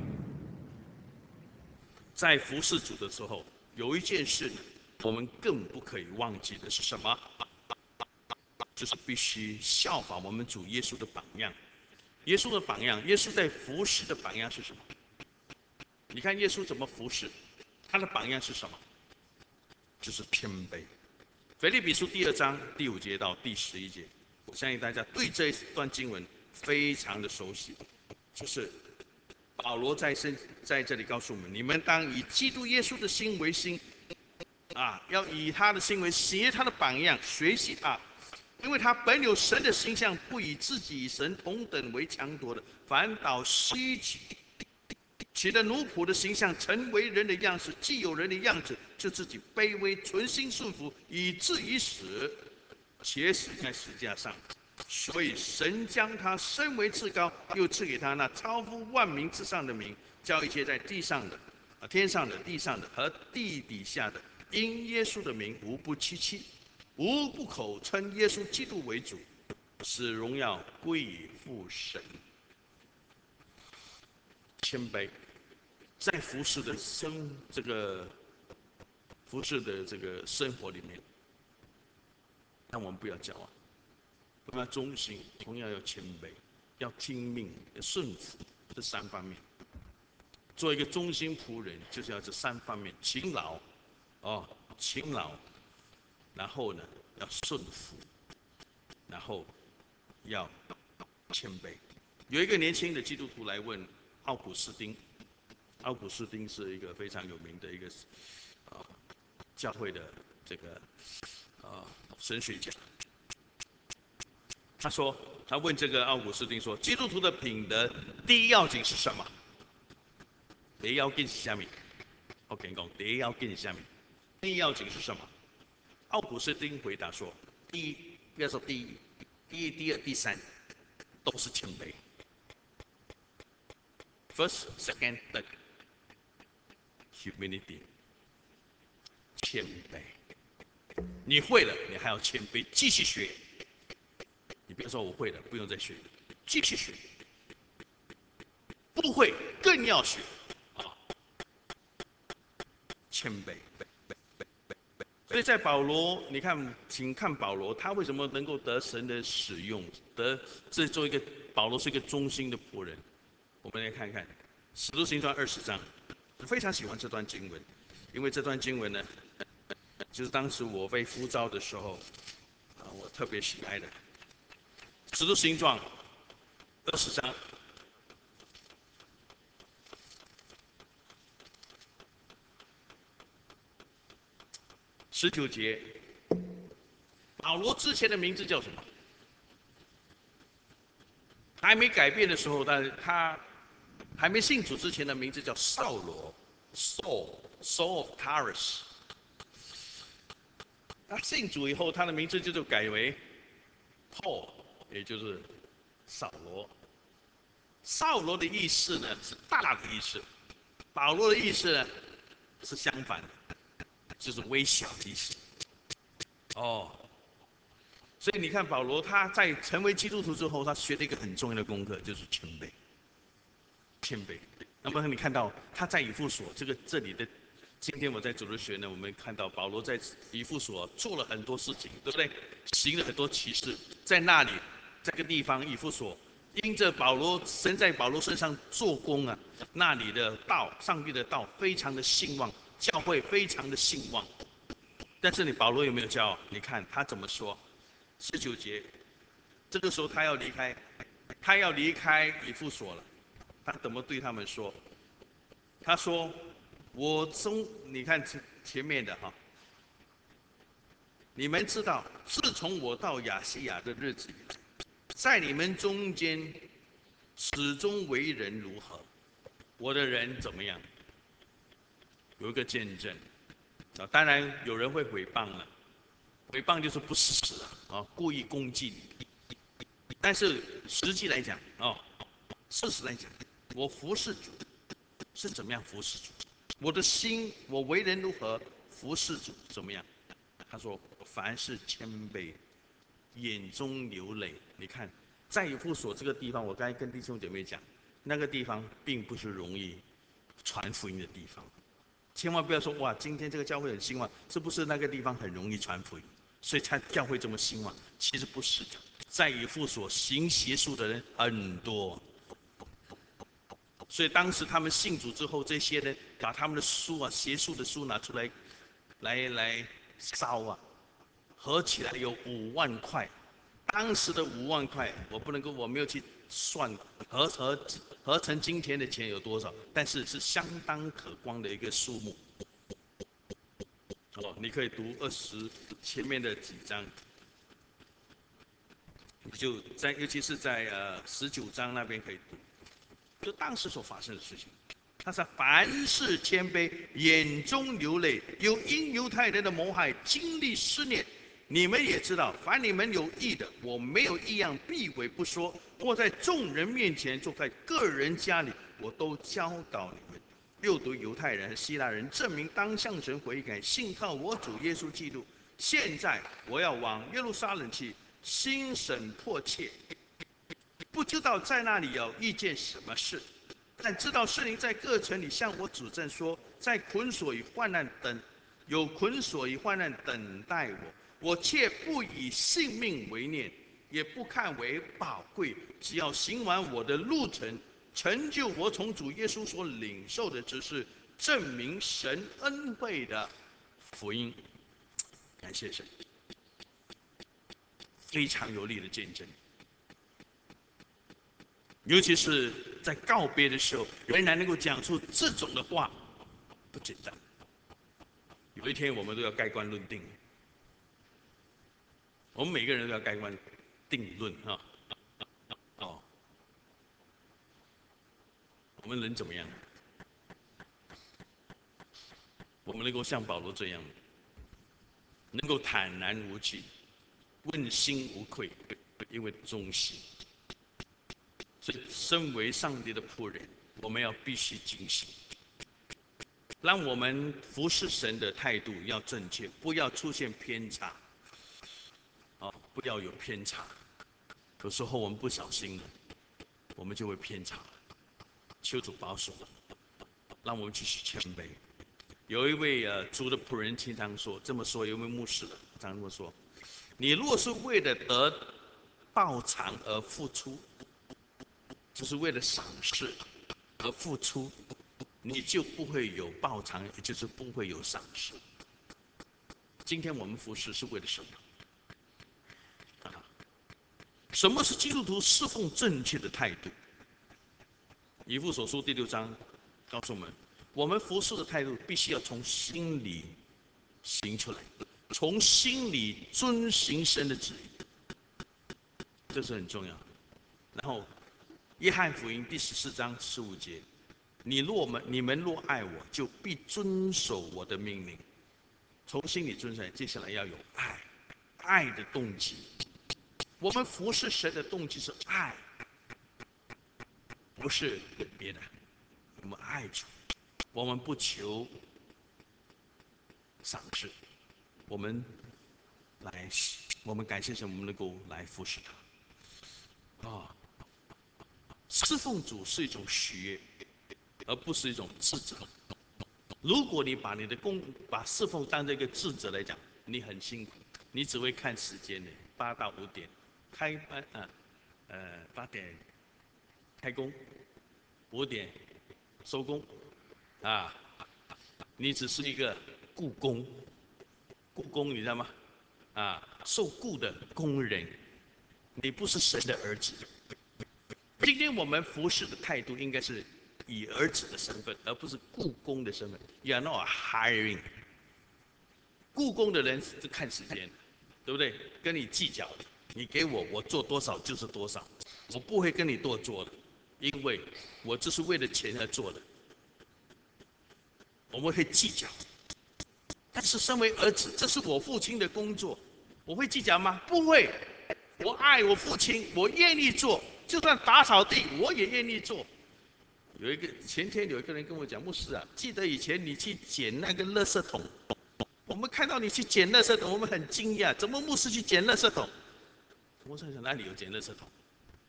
在服侍主的时候，有一件事我们更不可以忘记的是什么？就是必须效法我们主耶稣的榜样。耶稣的榜样，耶稣在服侍的榜样是什么？你看耶稣怎么服侍，他的榜样是什么？就是谦卑。腓立比书第二章第五节到第十一节，我相信大家对这一段经文非常的熟悉，就是保罗在身在这里告诉我们：你们当以基督耶稣的心为心，啊，要以他的心为学他的榜样，学习他，因为他本有神的形象，不以自己与神同等为强夺的，反倒虚己，取了奴仆的形象，成为人的样式。既有人的样子，就自己卑微，存心顺服，以至于死，且死在十字架上。所以神将他升为至高，又赐给他那超乎万民之上的名，叫一切在地上的、啊天上的、地上的和地底下的，因耶稣的名，无不屈膝，无不口称耶稣基督为主，使荣耀归于父神。谦卑，在服侍的生这个服侍的这个生活里面，但我们不要骄傲，我们要忠心，同样要谦卑，要听命，要顺服，这三方面。做一个忠心仆人，就是要这三方面：勤劳，哦，勤劳，然后呢，要顺服，然后要谦卑。有一个年轻的基督徒来问奥古斯丁，奥古斯丁是一个非常有名的一个啊、呃、教会的这个啊、呃、神学家。他说，他问这个奥古斯丁说，基督徒的品德第一要紧是什么？第一要紧是什么？我跟你讲，第一要紧是什么？第一要紧是什么？奥古斯丁回答说，第一，不要说第一，第一、第二、第三都是谦卑。First, second, third, humility， 谦卑。你会了，你还要谦卑，继续学。你不要说我会了，不用再学，继续学。不会更要学啊，谦卑。所以在保罗，你看，请看保罗，他为什么能够得神的使用，得这做一个保罗是一个忠心的仆人。我们来看看《使徒行传》二十章，我非常喜欢这段经文，因为这段经文呢，就是当时我被呼召的时候，啊，我特别喜爱的《使徒行传》二十章。 十九节，保罗之前的名字叫什么？还没改变的时候，但是他还没信主之前的名字叫扫罗 ，Saul Saul of Tarsus。他信主以后，他的名字就就改为 Paul， 也就是扫罗。扫罗的意思呢是大的意思，保罗的意思呢是相反的，就是微小的意思。哦，所以你看保罗他在成为基督徒之后，他学了一个很重要的功课，就是谦卑。谦卑。那么你看到他在以弗所这个这里的，今天我在主日学呢，我们看到保罗在以弗所做了很多事情，对不对？行了很多奇事，在那里这个地方以弗所，因着保罗神在保罗身上做工啊，那里的道，上帝的道非常的兴旺，教会非常的兴旺。但是你保罗有没有骄傲？你看他怎么说？十九节，这个时候他要离开，他要离开以弗所了。他怎么对他们说？他说：“我中，你看前前面的哈，你们知道，自从我到亚细亚的日子，在你们中间始终为人如何？我的人怎么样？有一个见证啊，当然有人会诽谤了，诽谤就是不事实啊，故意攻击你。但是实际来讲哦，事实来讲，我服侍主是怎么样服侍主？我的心，我为人如何服侍主怎么样？他说，凡是谦卑，眼中流泪。你看，在以弗所这个地方，我刚才跟弟兄姐妹讲，那个地方并不是容易传福音的地方。千万不要说哇，今天这个教会很兴旺，是不是那个地方很容易传福音，所以才教会这么兴旺？其实不是的，在以弗所行邪术的人很多。所以当时他们信主之后，这些人把他们的书啊、邪术的书拿出来，来来烧啊，合起来有五万块。当时的五万块，我不能够，我没有去算合合合成今天的钱有多少，但是是相当可观的一个数目。哦，你可以读二十前面的几章，你就在，尤其是在呃十九章那边可以读。就当时所发生的事情，他说：“凡事谦卑，眼中流泪，有因犹太人的谋害，经历试炼。你们也知道，凡你们有益的，我没有一样避讳不说。或在众人面前，坐在个人家里，我都教导你们。又读犹太人和希腊人，证明当向神悔改，信靠我主耶稣基督。现在我要往耶路撒冷去，心神迫切。”不知道在那里有遇见什么事，但知道圣灵在各城里向我指证说，在捆锁与患难等，有捆锁与患难等待我，我却不以性命为念，也不看为宝贵，只要行完我的路程，成就我从主耶稣所领受的知识，证明神恩惠的福音。感谢神，非常有力的见证。尤其是在告别的时候，仍然能够讲出这种的话，不简单。有一天我们都要盖棺论定，我们每个人都要盖棺定论啊！哦，我们人怎么样？我们能够像保罗这样，能够坦然无惧，问心无愧，因为忠心。所以，身为上帝的仆人，我们要必须警醒。让我们服侍神的态度要正确，不要出现偏差。啊，不要有偏差。有时候我们不小心了，我们就会偏差。求主保守，让我们继续谦卑。有一位呃主的仆人经常说这么说，有一位牧师常这么说：你若是为了得报偿而付出，就是为了赏识而付出，你就不会有报偿，也就是不会有赏识。今天我们服侍是为了什么？啊，什么是基督徒侍奉正确的态度？以弗所书第六章告诉我们，我们服侍的态度必须要从心里行出来。 从心里遵行神的旨意，这是很重要。然后，约翰福音第十四章十五节：你若们你们若爱我，就必遵守我的命令。从心里遵守，接下来要有爱，爱的动机。我们服侍神的动机是爱，不是别的。我们爱主，我们不求赏识，我们来，我们感谢神，我们能够来服侍他。啊，侍奉主是一种喜悦，而不是一种自责。如果你把你的工把侍奉当成一个自责来讲，你很辛苦，你只会看时间的，八到五点开班啊，呃八点开工，五点收工，啊，你只是一个雇工，雇工你知道吗？啊，受雇的工人，你不是神的儿子。今天我们服侍的态度应该是以儿子的身份，而不是雇工的身份。You are not hiring。雇工的人是看时间，对不对？跟你计较，你给我，我做多少就是多少，我不会跟你多做的，因为我这是为了钱而做的。我们会计较，但是身为儿子，这是我父亲的工作，我会计较吗？不会。我爱我父亲，我愿意做，就算打扫地，我也愿意做。有一个前天有一个人跟我讲，牧师啊，记得以前你去捡那个垃圾桶，我们看到你去捡垃圾桶，我们很惊讶，怎么牧师去捡垃圾桶？我想想哪里有捡垃圾桶？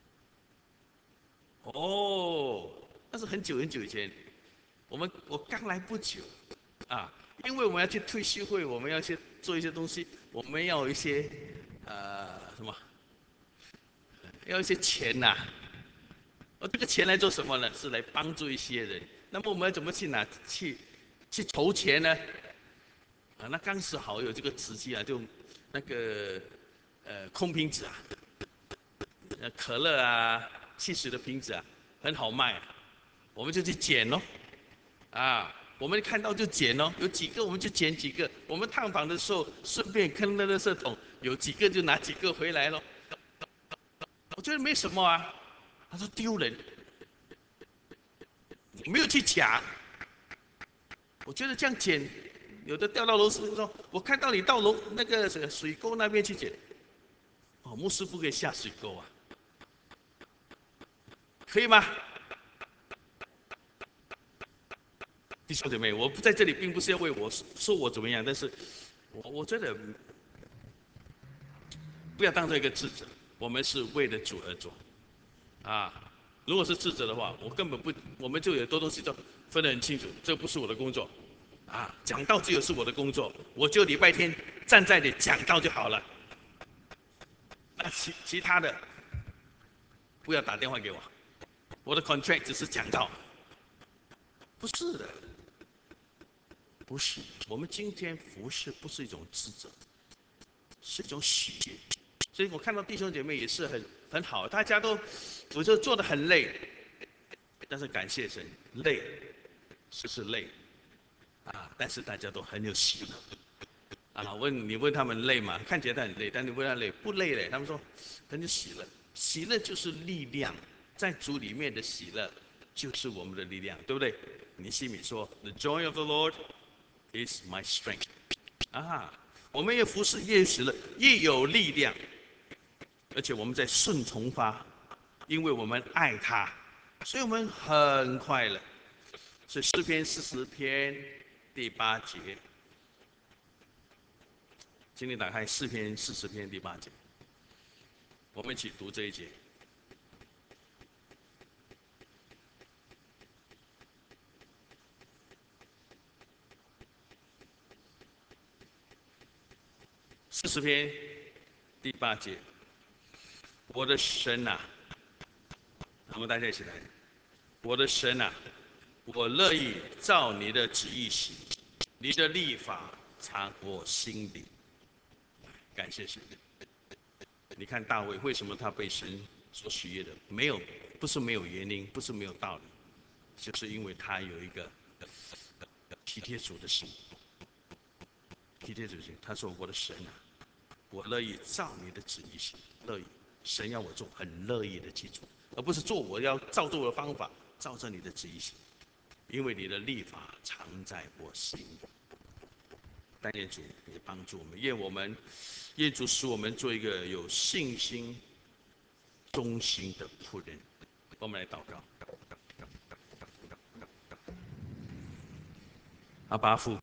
哦，那是很久很久以前，我们我刚来不久，啊，因为我们要去退休会，我们要去做一些东西，我们要有一些呃什么，要一些钱呐、啊。而这个钱来做什么呢？是来帮助一些人。那么我们要怎么去拿去去筹钱呢？啊，那当时好有这个时机啊，就那个呃空瓶子啊，呃可乐啊、汽水的瓶子啊，很好卖啊，我们就去捡咯。啊，我们看到就捡哦，有几个我们就捡几个。我们探访的时候，顺便跟那垃圾桶，有几个就拿几个回来咯。我觉得没什么啊。他说丢人，我没有去抢。我觉得这样捡，有的掉到楼上说，我看到你到楼那个水沟那边去捡。哦，牧师不可以下水沟啊，可以吗？弟兄姐妹，我不在这里，并不是要为我说我怎么样，但是我我觉得不要当做一个智者，我们是为了主而做啊。如果是智者的话，我根本不，我们就有多东西都分得很清楚，这不是我的工作啊。讲道只有是我的工作，我就礼拜天站在这里讲道就好了。那其其他的不要打电话给我，我的 contract 只是讲道，不是的，不是。我们今天服侍不是一种职责，是一种喜悦。所以我看到弟兄姐妹也是很很好，大家都我就做的很累，但是感谢神，累是是累啊，但是大家都很有喜乐啊。问你问他们累吗？看起来他很累，但你问他累不累嘞？他们说很有喜乐，喜乐就是力量，在主里面的喜乐就是我们的力量，对不对？尼西米说 ：“The joy of the Lord is my strength。”啊，我们越服侍越喜乐，越有力量，而且我们在顺从他，因为我们爱他，所以我们很快乐。所以诗篇四十篇第八节，请你打开诗篇四十篇第八节，我们一起读这一节。四十篇第八节，我的神呐、啊，我们大家一起来，我的神呐、啊，我乐意照你的旨意行，你的律法藏我心里。感谢神。你看大卫为什么他被神所喜悦的？没有，不是没有原因，不是没有道理，就是因为他有一个体贴主的心。 提这主题，他说：“我的神啊，我乐意照你的旨意行，乐意。神要我做，很乐意的去做，而不是做我要照着我的方法，照着你的旨意行。因为你的律法常在我心里。”但愿主也帮助我们，愿我们，愿主使我们做一个有信心、忠心的仆人。我们来祷告。阿爸父。